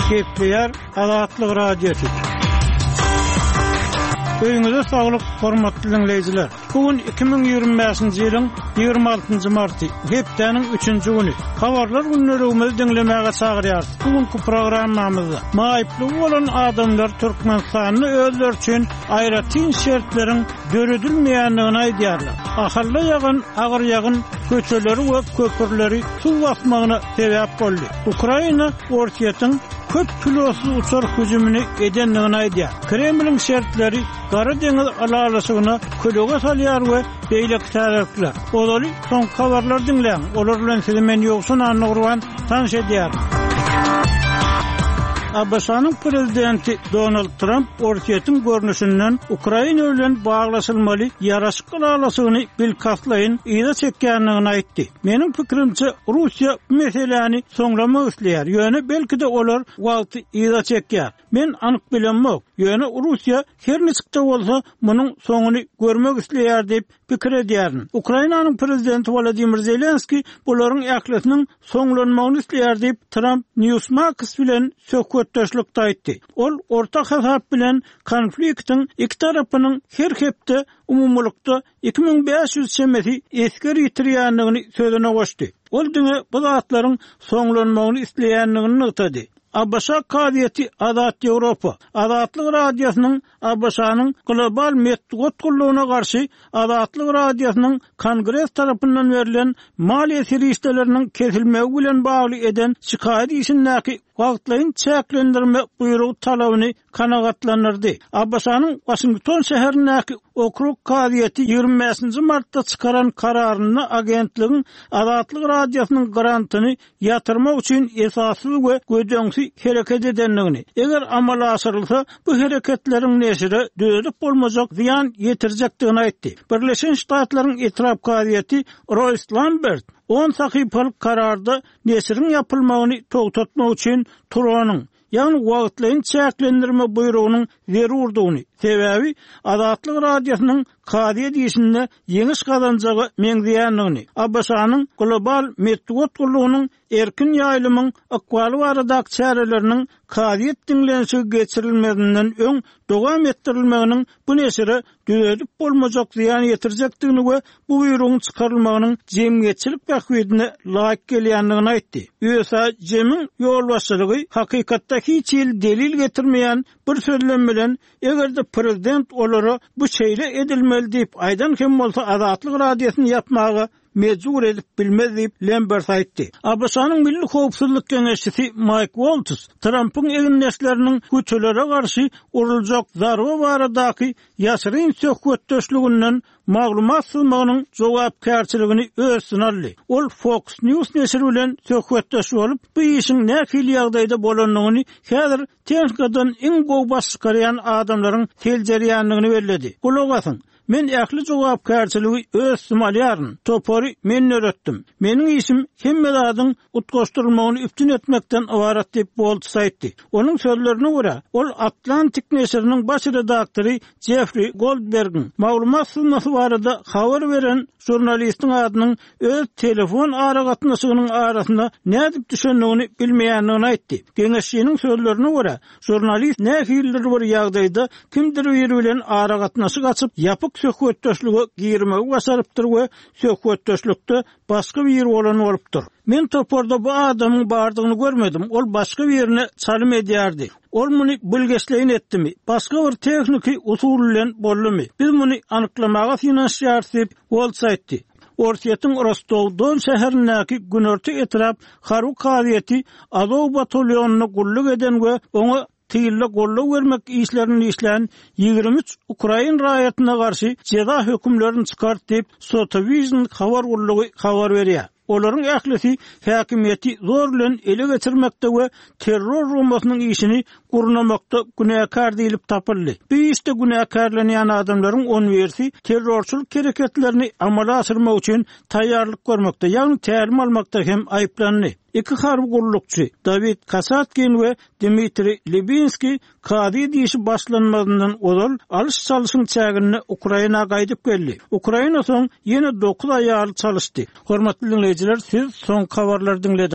Kepler Azatlyk Radiosu. Öýüňize saglyk, hormatly dinleýijiler. Bugün 2025-nji ýylyň 26-njy marty, hepdeniň 3-nji güni. Habarlar günlerimizi dinlemäge çagyrýar. Bugünkü programmamyzda maýyply bolan adamlar Türkmenistanyny özleri üçin aýratyn şertleriň döredilmeýändigini aýdýarlar. Ahalla ýagan, agyr ýagan köçeleri we köpürleri suw basmagyna sebäp boldy. Ukraina ortaýatyň köp kilosuz uçar hüjümini edenligini aýdýar. Kremliň şertleri Gara deňiz alalasygyna kölega salýar we beýlek tärekler. Olary soň habarlar dinleň. Olar bilen sizi men ýoksun anlagyrwan tanış edýär. Abasanyň prezidenti Donald Trump ortaýatyň görnüşinden Ukraina bilen baglaşylmaly ýaraşyk alalasygyny bilkaslaýyn ýa çekýändigini aýtdy. Meniň pikirimçe Russiýa meseleni soňlamak isleýär. Ýöne belki de olar wagty ýa çekýär. Men anyk bilenmek. Ýöne Russiýa her niçikde bolsa munyň soňuny görmek isleýär diýip pikir edýärin. Ukrainanyň prezidenti Volodymyr Zelenski bularyň ählisiniň soňlanmagyny isleýär diýip Trump Newsmax bilen söhbetdeşlikde aýtdy. Ol ortak hasap bilen konfliktiň iki tarapynyň her hepde umumlukda 2500 semeti esker ýitirýändigini sözüne goşdy. Ol diňe bu zatlaryň soňlanmagyny isleýändigini ýetdi. Abasa kadiyeti Azat Avropa. Azatlyk radiosynyň Abasanyň global metod gullugyna garşy Azatlyk radiosynyň Kongres tarapyndan berilen maliýe serişdeleriniň kesilmegi bilen bagly eden şikaýet işindäki wagtlaryň çäklendirme buyrugy talabyny kanagatlandyrdy. Abasanyň Washington şäherindäki okrug kadiyeti 25-nji martda çykaran kararyny agentligiň Azatlyk radiosynyň grantyny ýatyrmak üçin esasly we gödöňsi hereket edenligini. Eger amala asyrylsa, bu hereketleriň nesire döredip bolmajak ziyan ýetirjekdigini aýtdy. Birleşen Ştatlaryň etrap kadiyeti Royce Lambert 10 sahypalyk kararda nesiriň ýapylmagyny togtatmak üçin Turanyň ýani wagtlaryň çäklendirme buyrugynyň berurdugyny. Sebäbi Azatlyk radiosynyň kadiyet işinde ýeňiş kazanjagy meňzeýändigini. Abasanyň global metod gullugynyň erkin ýaýlymyň akwaly baradaky çäreleriniň kadiyet dinlenşi geçirilmedinden öň dowam etdirilmeginiň bu nesire düredip bolmajak ziýan ýetirjekdigini we bu buyrugyň çykarylmagynyň jemgyýetçilik bähwidine laýyk gelýändigini aýtdy. USA jemiň ýolbaşçylygy hakykatda hiç delil getirmeýän bir sözlem bilen egerde prezident olary bu şeýle edilmeli diýip aýdan hem bolsa Azatlyk radiosyny ýapmagy mecbur edip bilmez diýip Lambert aýtdy. Abasanyň Milli Howpsuzlyk Geňeşçisi Mike Waltz Trumpyň eginleşleriniň güçlere garşy uruljak zarba baradaky ýaşyryn söhbetdeşliginden maglumat sızmagynyň jogapkärçiligini özüne aldy. Ol Fox News nesiri bilen söhbetdeş bolup bu işiň nähili ýagdaýda bolanlygyny häzir tehnikadaň iň gowy baş çykarýan adamlaryň teljerýändigini bellädi. Gulagasyn men ähli jogapkärçiligi öz sumalýaryn. Topory men öretdim. Meniň işim hemmedadyň utgaşdyrylmagyny üptün etmekden ibaret diýip Waltz aýtdy. Onuň sözlerine görä, ol Atlantic nesiriniň baş redaktory Jeffrey Goldberg'in maglumat sunmasy barada habar beren jurnalistiň adynyň öz telefon aragatnaşygynyň arasynda nädip düşendigini bilmeýändigini aýtdy. Geňeşçiniň sözlerine görä, jurnalist nähildir bir ýagdaýda kimdir biri bilen aragatnaşyk açyp ýapyk söhbetdeşligi girmegi basarypdyr we söhbetdeşlikde başga bir ýer bolan bolupdyr. Men toporda bu adamyň bardygyny görmedim. Ol başga bir ýerine çalym edýärdi. Ol muny bilgeçleýin etdimi? Başga bir tekniki usul bilen boldymy? Biz muny anyklamaga finansiýar diýip Waltz aýtdy. Ortaýatyň Rostov-Don şäherindäki Günörtü etrap Haruk kadiyeti Azov batalyonuny gulluk eden we oňa tille golluk bermek işlerini işleyen 23 Ukrayn raýatyna garşy ceza hökümlerini çykart diýip Sotovision habar gullugy habar berýär. Olaryň ählisi häkimiýeti zor bilen ele geçirmekde we terror rumasynyň işini gurnamakda günäkar diýilip tapyldy. Bu işte günäkarlanýan adamlaryň 10 bersi terrorçylyk hereketlerini amala asyrmak üçin taýýarlyk görmekde, ýani tälim almakda hem aýplandy. İki harbi gullukçu David Kasatkin ve Dmitri Libinski kadi işi başlanmadığından olal alış çalışın çağını Ukrayna qaydyp geldi. Ukrayna son yine 9 ayarlı çalıştı. Hormatly dinleyijiler, siz son habarlar dinlediniz.